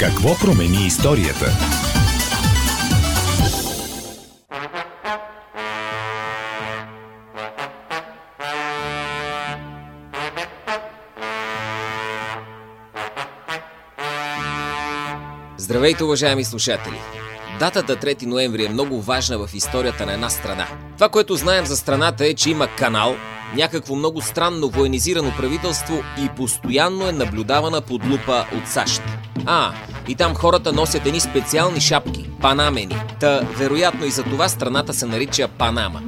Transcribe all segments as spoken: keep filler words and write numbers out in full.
Какво промени историята? Здравейте, уважаеми слушатели! Датата трети ноември е много важна в историята на една страна. Това, което знаем за страната е, че има канал, някакво много странно военизирано правителство и постоянно е наблюдавана под лупа от САЩ. А, и там хората носят едни специални шапки, панамени. Та, вероятно и за това страната се нарича Панама.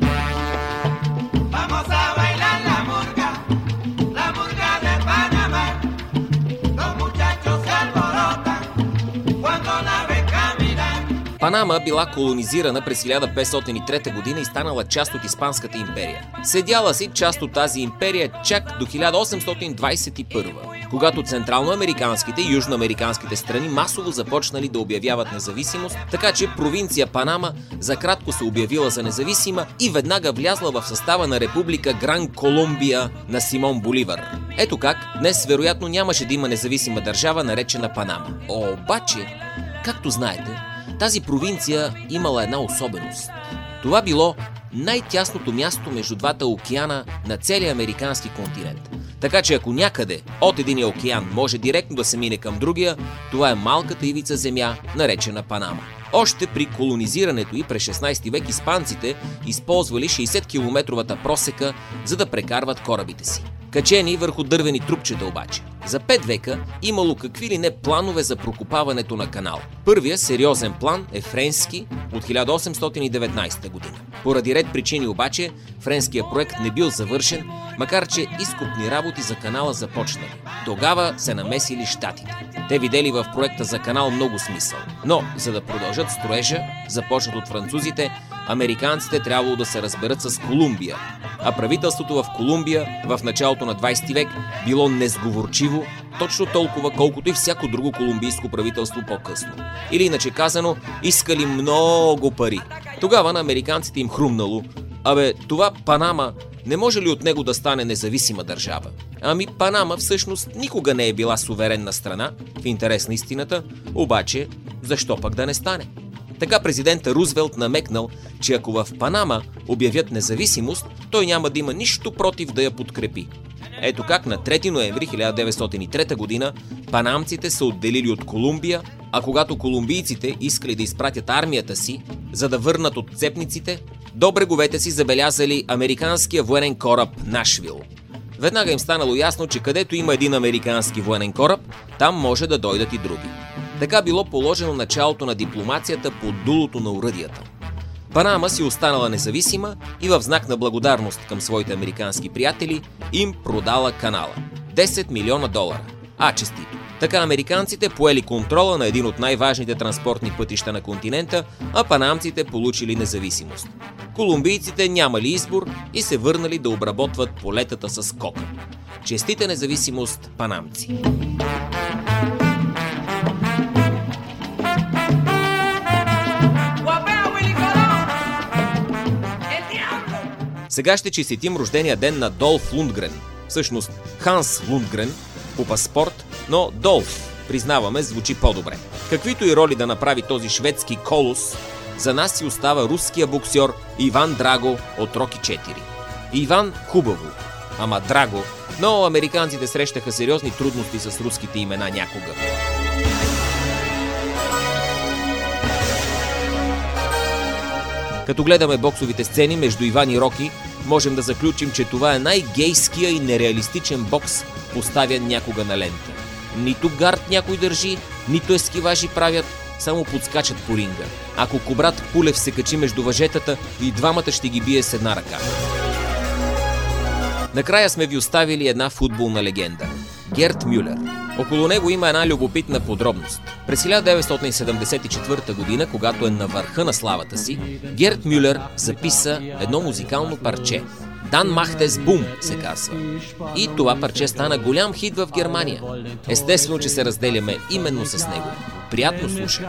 Панама била колонизирана през хиляда петстотин и трета година и станала част от Испанската империя. Седяла си част от тази империя чак до хиляда осемстотин двадесет и първа, когато централноамериканските и южноамериканските страни масово започнали да обявяват независимост, така че провинция Панама за кратко се обявила за независима и веднага влязла в състава на република Гран Колумбия на Симон Боливар. Ето как днес вероятно нямаше да има независима държава, наречена Панама. Обаче, както знаете, тази провинция имала една особеност. Това било най-тясното място между двата океана на целия американски континент. Така че ако някъде от единия океан може директно да се мине към другия, това е малката ивица земя, наречена Панама. Още при колонизирането й през шестнадесети век испанците използвали шейсет-километровата просека, за да прекарват корабите си. Качени върху дървени трупчета обаче. За пет века имало какви ли не планове за прокопаването на канал. Първият сериозен план е френски от хиляда осемстотин и деветнадесета година. Поради ред причини обаче, френският проект не бил завършен, макар че изкопни работи за канала започнали. Тогава се намесили щатите. Те видели в проекта за канал много смисъл. Но, за да продължат строежа, започнат от французите, американците трябвало да се разберат с Колумбия. А правителството в Колумбия в началото на двадесети век било несговорчиво, точно толкова, колкото и всяко друго колумбийско правителство по-късно. Или иначе казано, искали много пари. Тогава на американците им хрумнало: абе, това Панама, не може ли от него да стане независима държава? Ами Панама всъщност никога не е била суверенна страна, в интерес на истината, обаче защо пък да не стане? Така президента Рузвелт намекнал, че ако в Панама обявят независимост, той няма да има нищо против да я подкрепи. Ето как на трети ноември хиляда деветстотин и трета година панамците се отделили от Колумбия, а когато колумбийците искали да изпратят армията си, за да върнат отцепниците, до бреговете си забелязали американския военен кораб Нашвил. Веднага им станало ясно, че където има един американски военен кораб, там може да дойдат и други. Така било положено началото на дипломацията под дулото на оръдията. Панама си останала независима и в знак на благодарност към своите американски приятели им продала канала. десет милиона долара. А, честито! Така американците поели контрола на един от най-важните транспортни пътища на континента, а панамците получили независимост. Колумбийците нямали избор и се върнали да обработват полетата с кока. Честита независимост, панамци! Сега ще честитим рождения ден на Долф Лундгрен. Всъщност Ханс Лундгрен по паспорт, но Долф, признаваме, звучи по-добре. Каквито и роли да направи този шведски колос, за нас си остава руския боксьор Иван Драго от Роки четири. Иван хубаво, ама Драго, но американците срещаха сериозни трудности с руските имена някога. Като гледаме боксовите сцени между Иван и Роки, можем да заключим, че това е най-гейския и нереалистичен бокс, поставян някога на лента. Нито гард някой държи, нито ескиважи правят, само подскачат по ринга. Ако Кобрат Пулев се качи между въжетата, и двамата ще ги бие с една ръка. Накрая сме ви оставили една футболна легенда – Герт Мюлер. Около него има една любопитна подробност. През хиляда деветстотин седемдесет и четвърта година, когато е на върха на славата си, Герт Мюлер записа едно музикално парче. Дан Махтес Бум се казва. И това парче стана голям хит в Германия. Естествено, че се разделяме именно с него. Приятно слушане!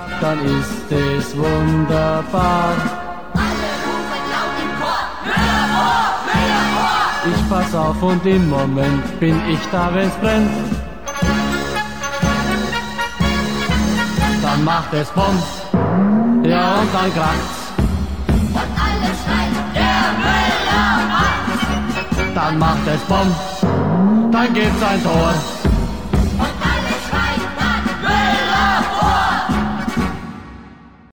Ich pass auf und im Moment bin ich da, wenn's brennt. Dann macht es Bums, ja und dann kracht's. Und alle schreien, der Müller macht's. Dann macht es Bums, dann gibt's ein Tor.